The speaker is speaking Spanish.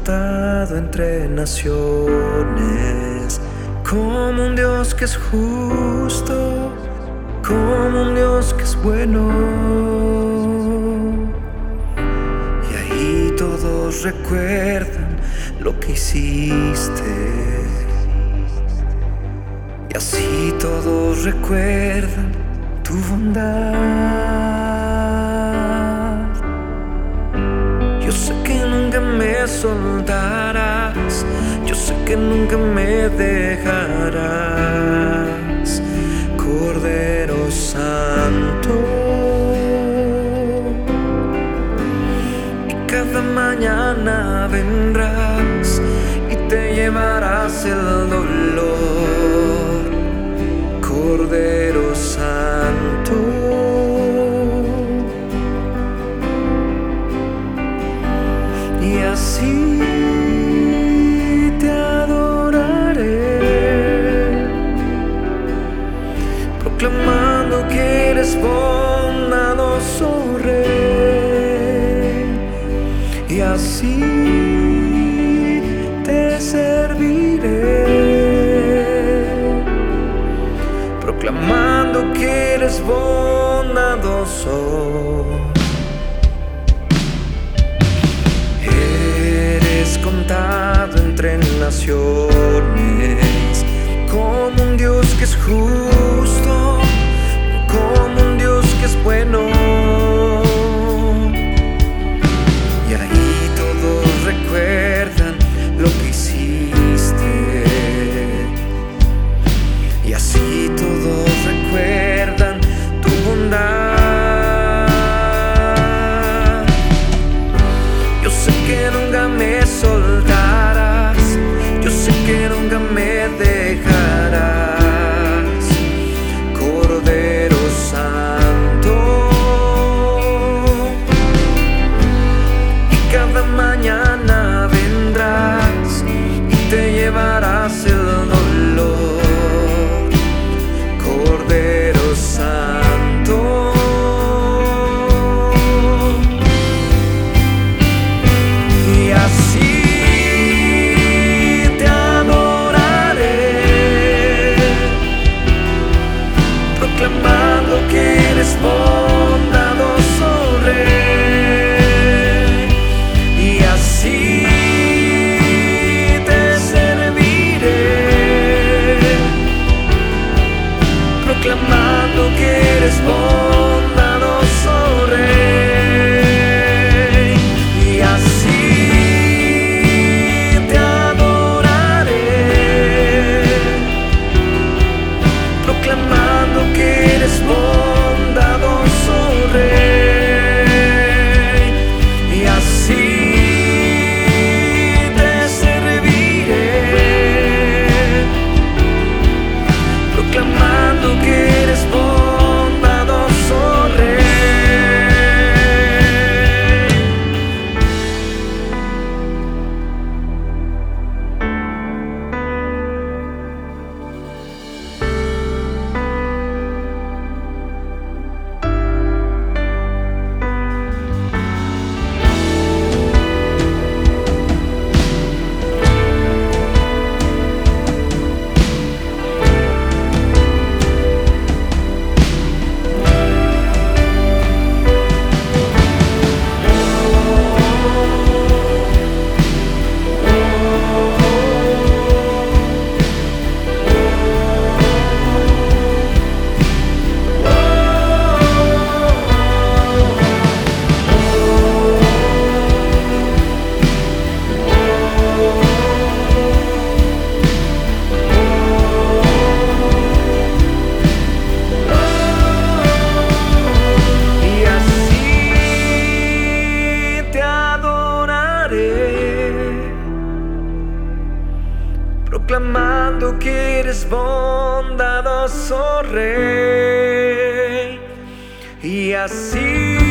contado entre naciones, como un Dios que es justo, como un Dios que es bueno. Y ahí todos recuerdan lo que hiciste, y así todos recuerdan tu bondad. Yo sé que nunca me soltarás, yo sé que nunca me dejarás, Cordero Santo. Y cada mañana vendrás y te llevarás el dolor, Cordero Santo. Y así te adoraré, proclamando que eres bondadoso Rey. Y así te serviré, proclamando que eres bondadoso. Contado entre naciones, como un Dios que es justo, como un Dios que es bueno. Y ahí todos recuerdan lo que hiciste, y así todos recuerdan tu bondad. Yo sé que nunca me soltarás, yo sé que nunca me dejarás, Cordero Santo. Y cada mañana vendrás y te llevarás el dolor, Cordero Santo. Y así te adoraré, proclamando que eres bondadoso Rey. Y así te serviré, proclamando que eres bondadoso Rey. Y así proclamando que eres bondadoso Rey. Y así te serviré, proclamando que eres bondadoso Rey. Proclamando que eres bondadoso Rey. Y así